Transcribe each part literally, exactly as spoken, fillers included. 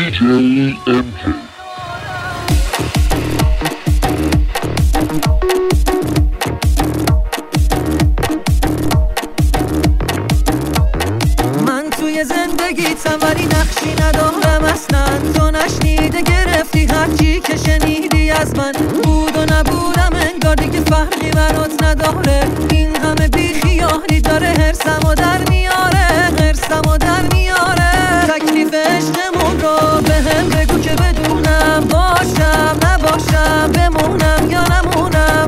دی جی ام کی. من توی زندگیتم ولی نقشی ندارم اصلا. تو نشنیده گرفتی هرچی که شنیدی از من. بود و نبودم انگار دیگه فرقی برات نداره. این همه بیخیالی داره هرسمو در میاره، هرسمو در میاره. تکلیف عشقمون رو به هم بگو که بدونم، باشم نباشم، بمونم یا نمونم.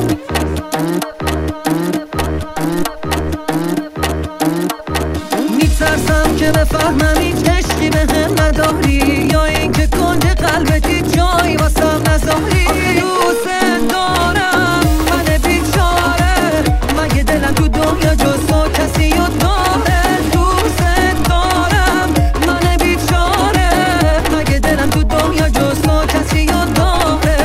میترسم که بفهمم هیچ عشقی به هم نداری، یا اینکه کنج قلبتی جایی واسم نذاری. دوست دارم من بیچاره، مگه دلم تو دنیا جز تو کسی رو داره. دوست دارم من بیچاره، مگه دلم تو دنیا جز تو کسی رو داره.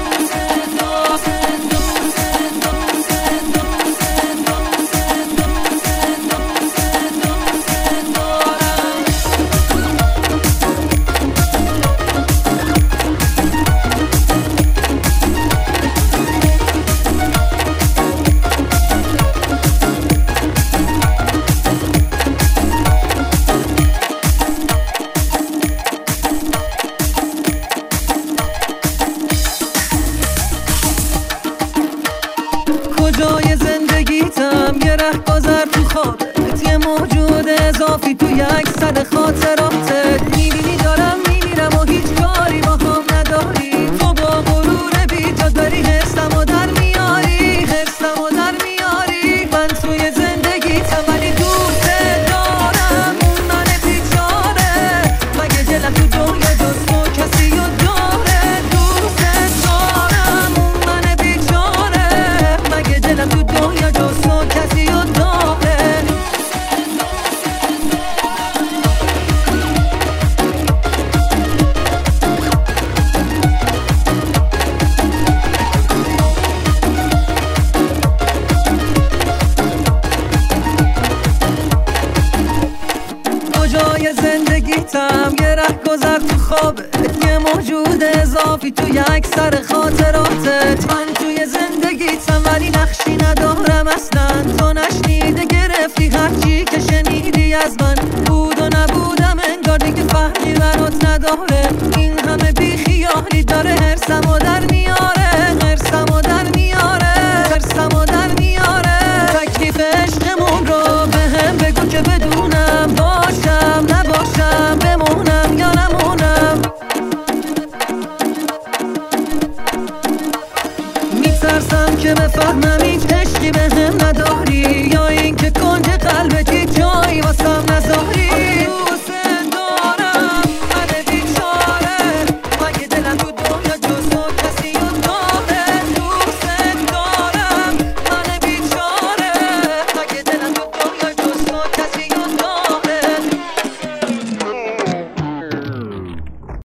کجای زندگیتم یه رهگذر تو خوابت، یه موجود اضافی تو یک سر خاطراتت. میبینی دارم میمیرم و هیچ کاری با هم نداری. تو با غرور بیجا داری حرسمو در میاری، حرسمو در میاری. من توی زندگیتم ولی دوست دارم من بیچاره، مگه دلم تو دنیا جز تو کسی رو داره. دوست دارم من بیچاره، مگه دلم تو دنیا جز تو کسی رو داره. کجای زندگیتم یه رهگذر تو خوابت، یه موجود اضافی تو یک سر خاطراتت. من توی زندگیتم ولی نقشی ندارم اصلا. تو نشنیده گرفتی هرچی که شنیدی از من. بود و نبودم انگار دیگه فرقی برات نداره. این همه بیخیالی داره هرسمو در میاره، هرسمو در میاره، هرسمو در میاره. تکلیف عشقمون رو به هم بگو که بدونم، باشم نباشم، بمونم یا نمونم. میترسم که بفهمم هیچ عشقی به هم نداری، یا اینکه کنج قلبتی جایی واسم نذاری.